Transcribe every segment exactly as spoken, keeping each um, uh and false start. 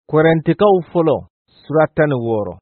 Korintikaw fɔlɔ sura tan ni wɔɔrɔ.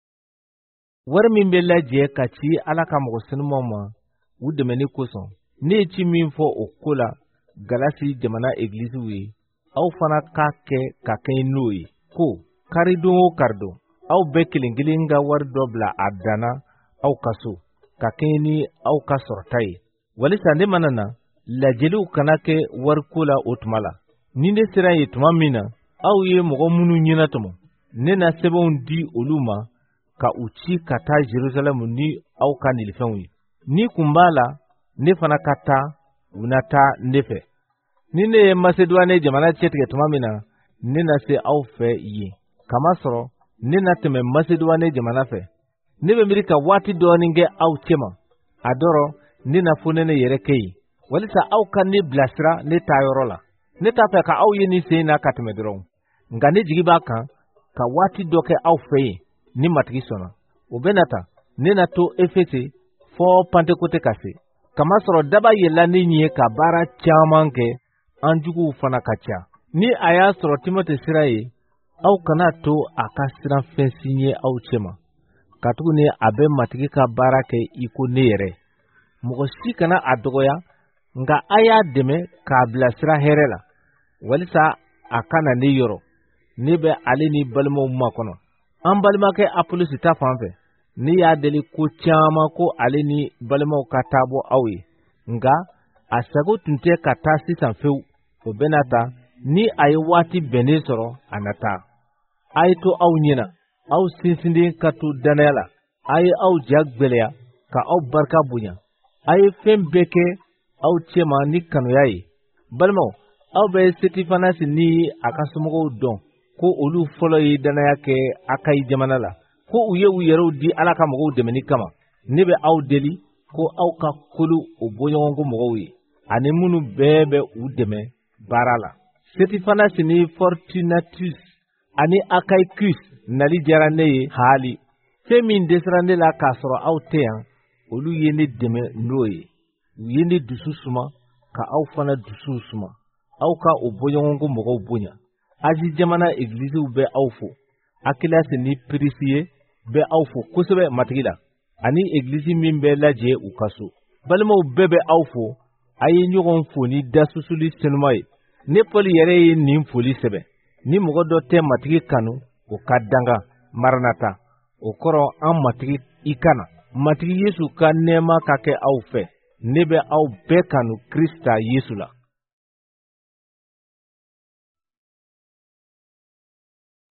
Wari min bɛ lajɛ ka ci Ala ka mɔgɔ sinumanw ma u dɛmɛni kosɔn, ne ye ci min fɔ o ko la Galasi jamana egilisiw ye, aw fana k'a kɛ ka kɛɲɛ n'o ye, ko karidon o karidon aw bɛɛ kelen kelen ka wari dɔ bila a danna aw ka so, ka kɛɲɛ ni aw ka sɔrɔta ye. Walisa ne mana na, lajɛliw kana kɛ wariko la o tuma la. Ni ne sera ye tuma min na, aw ye mɔgɔ minnu ɲɛna tɔmɔ, ne na sɛbɛnw di olu ma ka u ci ka taa Jerusalem ni aw ka nilifɛnw ye. Ni kun b'a la, ne fana ka taa, u na taa ne fɛ. Ni ne ye Maseduwane jamana cɛtigɛ tuma min na, ne na se aw fɛ yen. Kamasɔrɔ, ne na tɛmɛ Maseduwane jamana fɛ. Ne bɛ miiri ka waati dɔɔnin kɛ aw cɛma, a dɔrɔ ne na fo ne ne yɛrɛ kɛ yen, walisa aw ka ne bilasira ne taa yɔrɔ la. Ne t'a fɛ ka aw ye ni sen na ka tɛmɛ dɔrɔn. Nka ne jigi b'a kan ka waati dɔ kɛ aw fɛ yen, ni matigi sɔnna. O bɛ na ta, ne na to Efese fɔ Pantekote ka se. Kamasɔrɔ daba yɛlɛla ne ɲɛ ka baara caman kɛ, an juguw fana ka ca. Ni a y'a sɔrɔ Timote sira ye, aw kana to a ka siran fɛn si ɲɛ aw cɛma. Katuguni a bɛ matigi ka baara kɛ i ko ne yɛrɛ. Mɔgɔ si kana a dɔgɔya, nka a y'a dɛmɛ k'a bila sira hɛrɛ la. Walisa a kana ne yɔrɔ, ne bɛ ale ni balimaw makɔnɔ. An balimakɛ Apolosi ta fan fɛ, ne y'a deli ko caman ko ale ni balimaw ka taa bɔ aw ye. Nka a sago tun tɛ ka taa sisan fewu. O bɛ na ta, ni a ye waati bɛnnen sɔrɔ, a na taa. A ye to aw ɲɛna, aw sinsinden ka to danaya la. A ye aw ja gwɛlɛya, ka aw barika bonya. A ye fɛn bɛɛ kɛ aw cɛma ni kanuya ye. Balimaw, aw bɛ Setifanasi ni a ka somɔgɔw dɔn ko olu fɔlɔ ye danaya kɛ Akayi jamana la, ko u ye u yɛrɛw di Ala ka mɔgɔw dɛmɛni kama. Ne bɛ aw deli ko aw ka kolo o bɔɲɔgɔnko mɔgɔw ye, ani minnu bɛɛ bɛ u dɛmɛ baara la. Setifanasi ni Fortunatus ani Akayikus nali diyara ne ye hali. Fɛn min dɛsɛra ne la k'a sɔrɔ aw tɛ yan, olu ye ne dɛmɛ n'o ye. U ye ne dusu suma, ka aw fana dusu suma. Aw ka o bɔɲɔgɔnko mɔgɔw bonya. Azi jamana egilisiw bɛ aw fo. Akilasi ni Pirisiye bɛ aw fo kosɛbɛ matigi la, ani egilisi min bɛ lajɛ u ka so. Balimaw bɛɛ bɛ aw fo, a ye ɲɔgɔn fo ni dasusuli senuma ye. Ne Pɔli yɛrɛ ye nin foli sɛbɛn. Ni mɔgɔ dɔ tɛ matigi kanu, o ka danga. Maranata, o kɔrɔ an matigi i kana. Matigi Yesu ka nɛɛma ka kɛ aw fɛ. Ne bɛ aw bɛɛ kanu Krista Yesu la.